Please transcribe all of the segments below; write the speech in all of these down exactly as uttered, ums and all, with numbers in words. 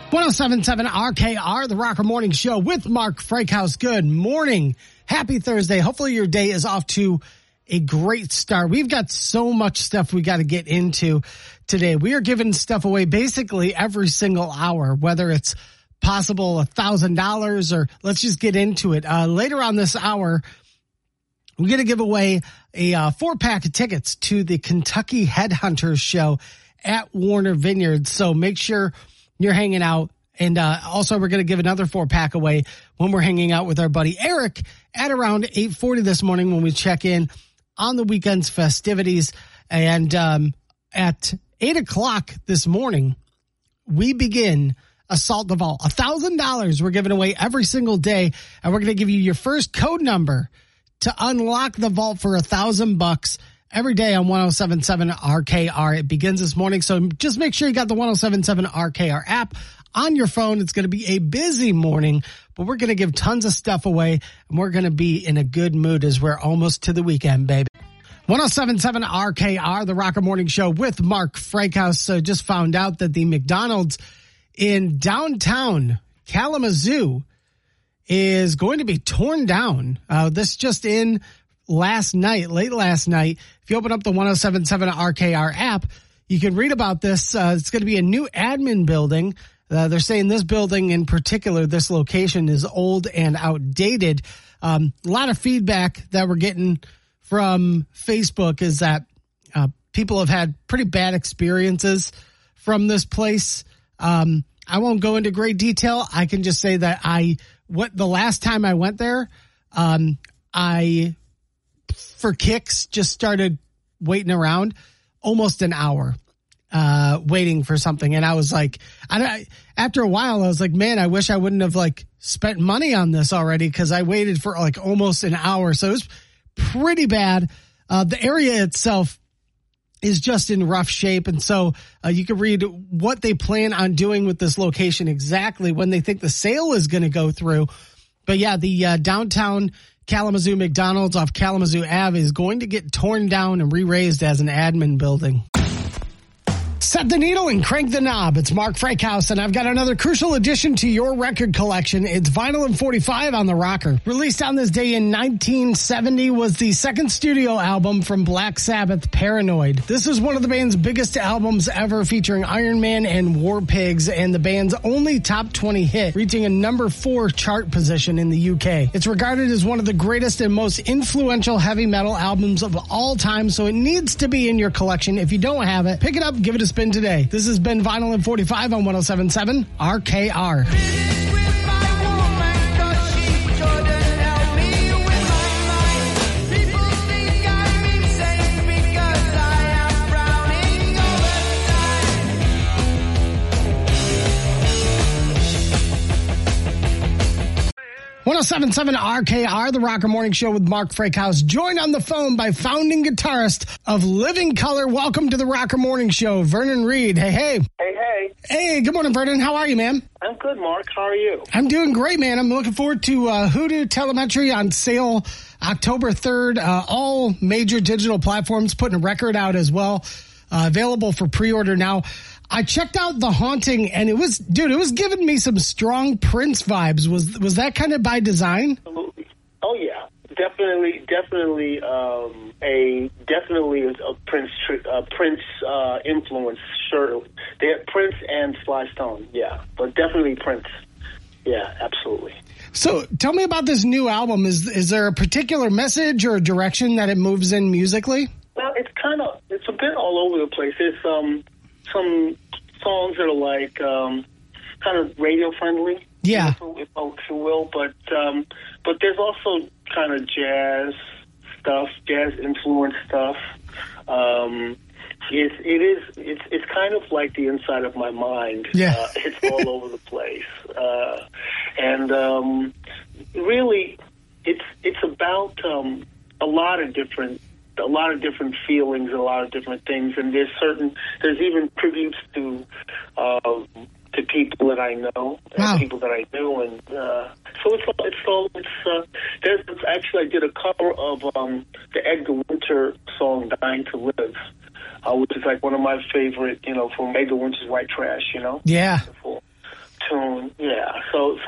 one oh seven point seven R K R, the Rocker Morning Show with Mark Frakehouse. Good morning. Happy Thursday. Hopefully your day is off to a great start. We've got so much stuff we got to get into today. We are giving stuff away basically every single hour, whether it's possible one thousand dollars or let's just get into it. Uh, later on this hour, we're going to give away a uh, four-pack of tickets to the Kentucky Headhunters show at Warner Vineyard. So make sure you're hanging out. And uh, also, we're going to give another four-pack away when we're hanging out with our buddy Eric at around eight forty this morning when we check in on the weekend's festivities. And um, at eight o'clock this morning, we begin Assault the Vault. one thousand dollars we're giving away every single day. And we're going to give you your first code number to unlock the vault for one thousand bucks. Every day on one oh seven point seven R K R. It begins this morning, so just make sure you got the one oh seven point seven R K R app on your phone. It's going to be a busy morning, but we're going to give tons of stuff away, and we're going to be in a good mood as we're almost to the weekend, baby. one oh seven point seven R K R, the Rocker Morning Show with Mark Frakehouse. So just found out that the McDonald's in downtown Kalamazoo is going to be torn down. Uh, this just in last night, late last night. If you open up the one oh seven point seven R K R app, you can read about this. Uh, it's going to be a new admin building. Uh, they're saying this building in particular, this location is old and outdated. Um, a lot of feedback that we're getting from Facebook is that uh, people have had pretty bad experiences from this place. Um, I won't go into great detail. I can just say that I, what the last time I went there, um, I, for kicks, just started waiting around almost an hour, uh, waiting for something. And I was like, I, after a while, I was like, man, I wish I wouldn't have like spent money on this already, because I waited for like almost an hour. So it was pretty bad. Uh, the area itself is just in rough shape. And so uh, you can read what they plan on doing with this location, exactly when they think the sale is going to go through. But yeah, the uh, downtown Kalamazoo McDonald's off Kalamazoo Avenue is going to get torn down and re-raised as an admin building. Set the needle and crank the knob. It's Mark Frakehouse, and I've got another crucial addition to your record collection. It's Vinyl in forty-five on the Rocker. Released on this day in nineteen seventy was the second studio album from Black Sabbath, Paranoid. This is one of the band's biggest albums ever, featuring Iron Man and War Pigs, and the band's only top twenty hit, reaching a number four chart position in the U K. It's regarded as one of the greatest and most influential heavy metal albums of all time, so it needs to be in your collection. If you don't have it, pick it up, give it a spin today. This has been Vinyl in forty-five on one oh seven point seven R K R. one oh seven point seven R K R, the Rocker Morning Show with Mark Frakehouse, joined on the phone by founding guitarist of Living Colour. Welcome to the Rocker Morning Show, Vernon Reid. Hey, hey. Hey, hey. Hey, good morning, Vernon. How are you, man? I'm good, Mark. How are you? I'm doing great, man. I'm looking forward to uh, Hoodoo Telemetry on sale October third. Uh, all major digital platforms putting a record out as well, uh, available for pre-order now. I checked out The Haunting, and it was, dude, it was giving me some strong Prince vibes. Was was that kind of by design? Absolutely. Oh yeah, definitely, definitely, um, a definitely a Prince a Prince uh, influence. Sure, they had Prince and Sly Stone. Yeah, but definitely Prince. Yeah, absolutely. So, tell me about this new album. Is is there a particular message or direction that it moves in musically? Well, it's kind of it's a bit all over the place. It's um. some songs that are like um, kind of radio friendly, yeah, if, if you will. But um, but there's also kind of jazz stuff, jazz influenced stuff. Um, it's it is it's it's kind of like the inside of my mind. Yeah, uh, it's all over the place, uh, and um, really, it's it's about um, a lot of different. a lot of different feelings, a lot of different things, and there's certain, there's even tributes to uh, to people that I know, wow. and people that I knew, and uh, so it's all, it's all, it's, uh, there's, actually I did a cover of um, the Edgar Winter song, Dying to Live, uh, which is like one of my favorite, you know, from Edgar Winter's White Trash, you know? Yeah. Wonderful.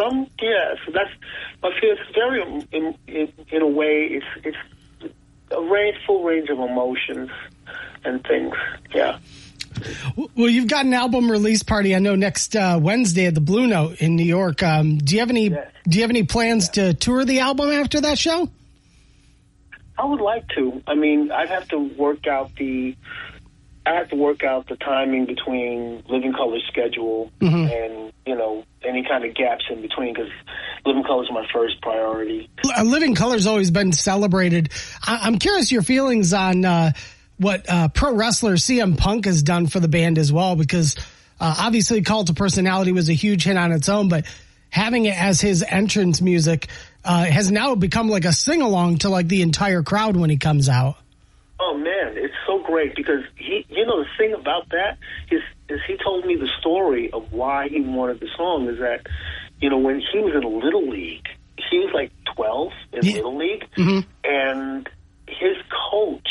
some, yeah. So that's, I feel it's very, in, in, in a way, it's it's a range, full range of emotions and things. Yeah. Well, you've got an album release party, I know, next uh, Wednesday at the Blue Note in New York. Um, do you have any? Yes. Do you have any plans yeah. to tour the album after that show? I would like to. I mean, I'd have to work out the. I have to work out the timing between Living Color's schedule mm-hmm. and, you know, any kind of gaps in between, because Living Color's my first priority. Living Color's always been celebrated. I- I'm curious your feelings on uh, what uh, pro wrestler C M Punk has done for the band as well, because uh, obviously Cult of Personality was a huge hit on its own, but having it as his entrance music uh, has now become like a sing-along to like the entire crowd when he comes out. Oh, man, it's so great because he, you know, the thing about that is, is he told me the story of why he wanted the song is that, you know, when he was in Little League, he was like twelve in yeah. Little League, mm-hmm. and his coach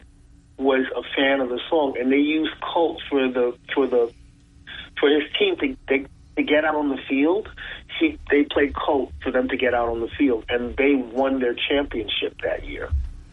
was a fan of the song, and they used Colt for the, for the, for his team to, to, to get out on the field. He, they played Colt for them to get out on the field, and they won their championship that year.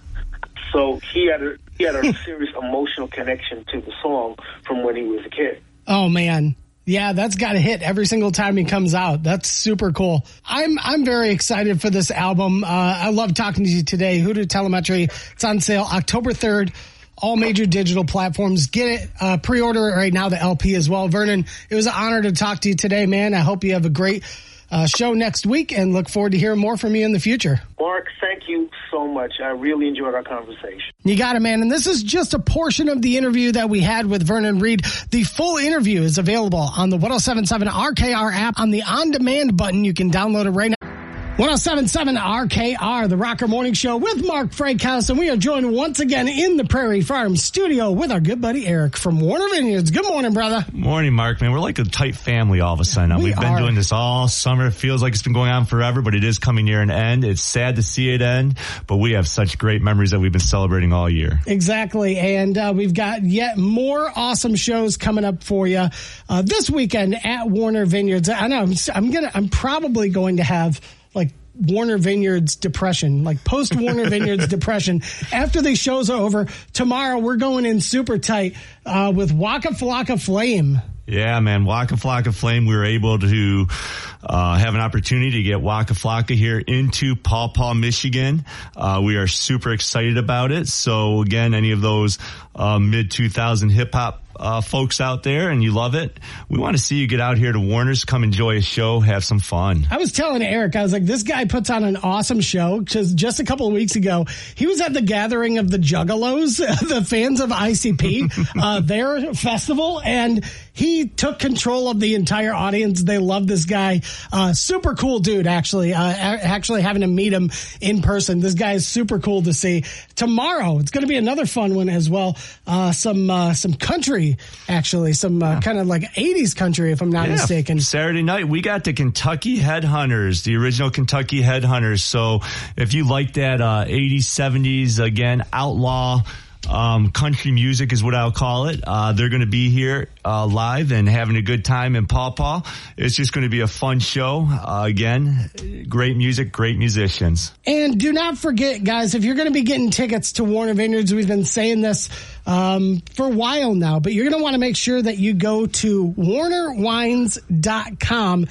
So he had a he had a serious emotional connection to the song from when he was a kid. Oh man, yeah, that's got to hit every single time he comes out. That's super cool. I'm I'm very excited for this album. Uh, I love talking to you today. Hoodoo Telemetry. It's on sale October third. All major digital platforms. Get it. Uh, pre-order it right now. The L P as well. Vernon, it was an honor to talk to you today, man. I hope you have a great uh, show next week, and look forward to hearing more from you in the future. Mark, thank you so much. I really enjoyed our conversation. You got it, man. And this is just a portion of the interview that we had with Vernon Reid. The full interview is available on the ten seventy-seven R K R app on the on-demand button. You can download it right now. ten seventy-seven R K R, the Rocker Morning Show with Mark Frankhouse, and we are joined once again in the Prairie Farm studio with our good buddy Eric from Warner Vineyards. Good morning, brother. Morning, Mark, man. We're like a tight family all of a sudden. We We've been are. doing this all summer. It feels like it's been going on forever, but it is coming near an end. It's sad to see it end, but we have such great memories that we've been celebrating all year. Exactly, and uh, we've got yet more awesome shows coming up for you uh, this weekend at Warner Vineyards. I know I'm, I'm gonna. I'm probably going to have like Warner Vineyards depression, like post Warner Vineyards depression. After these shows are over, tomorrow we're going in super tight uh, with Waka Flocka Flame. Yeah, man. Waka Flocka Flame. We were able to uh, have an opportunity to get Waka Flocka here into Paw Paw, Michigan. Uh, we are super excited about it. So again, any of those uh, mid two thousand hip hop Uh, folks out there and you love it, we want to see you get out here to Warner's, come enjoy a show, have some fun. I was telling Eric, I was like, this guy puts on an awesome show, because just a couple of weeks ago, he was at the gathering of the Juggalos, the fans of I C P, uh, their festival, and he took control of the entire audience. They love this guy. Uh, super cool dude, actually. Uh, actually having to meet him in person. This guy is super cool to see. Tomorrow, it's going to be another fun one as well. Uh, some, uh, some country, actually. Some, uh, yeah. kind of like eighties country, if I'm not yeah. mistaken. Saturday night, we got the Kentucky Headhunters, the original Kentucky Headhunters. So if you like that, uh, eighties, seventies, again, outlaw, Um, country music is what I'll call it. Uh, they're going to be here, uh, live and having a good time in Paw Paw. It's just going to be a fun show. Uh, again, great music, great musicians. And do not forget, guys, if you're going to be getting tickets to Warner Vineyards, we've been saying this, um, for a while now, but you're going to want to make sure that you go to warner wines dot com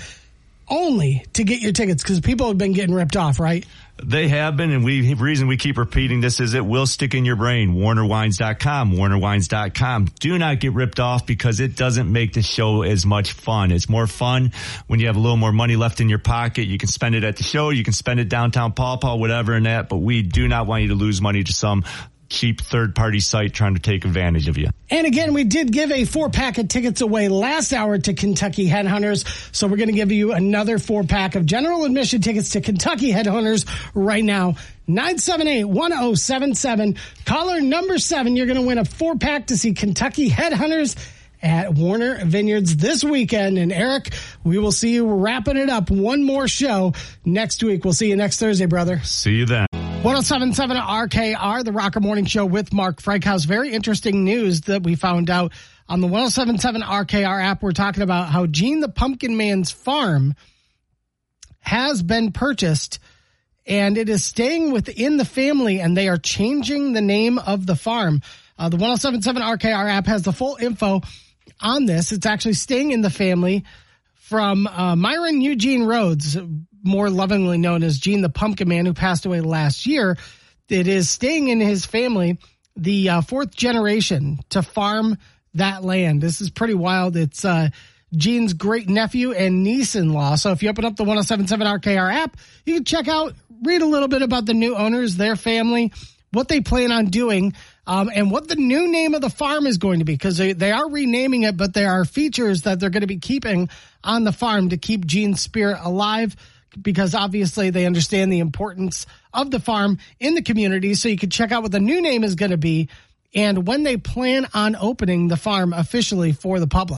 only to get your tickets, because people have been getting ripped off, right? They have been, and we the reason we keep repeating this is it will stick in your brain. warner wines dot com, warner wines dot com. Do not get ripped off, because it doesn't make the show as much fun. It's more fun when you have a little more money left in your pocket. You can spend it at the show, you can spend it downtown Paw Paw, whatever and that, but we do not want you to lose money to some cheap third-party site trying to take advantage of you. And again, we did give a four-pack of tickets away last hour to Kentucky Headhunters, so we're going to give you another four-pack of general admission tickets to Kentucky Headhunters right now. nine seven eight, one oh seven seven. Caller number seven, you're going to win a four-pack to see Kentucky Headhunters at Warner Vineyards this weekend. And Eric, we will see you wrapping it up. One more show next week. We'll see you next Thursday, brother. See you then. ten seventy-seven R K R, the Rocker Morning Show with Mark Frankhouse. Very interesting news that we found out on the ten seventy-seven R K R app. We're talking about how Gene the Pumpkin Man's farm has been purchased, and it is staying within the family, and they are changing the name of the farm. Uh, the ten seventy-seven R K R app has the full info on this. It's actually staying in the family from uh, Myron Eugene Rhodes, more lovingly known as Gene the Pumpkin Man, who passed away last year. It is staying in his family, the uh, fourth generation to farm that land. This is pretty wild. It's uh, Gene's great nephew and niece-in-law. So if you open up the ten seventy-seven R K R app, you can check out, read a little bit about the new owners, their family, what they plan on doing, um, and what the new name of the farm is going to be, because they, they are renaming it, but there are features that they're going to be keeping on the farm to keep Gene's spirit alive, because obviously they understand the importance of the farm in the community. So you can check out what the new name is going to be and when they plan on opening the farm officially for the public.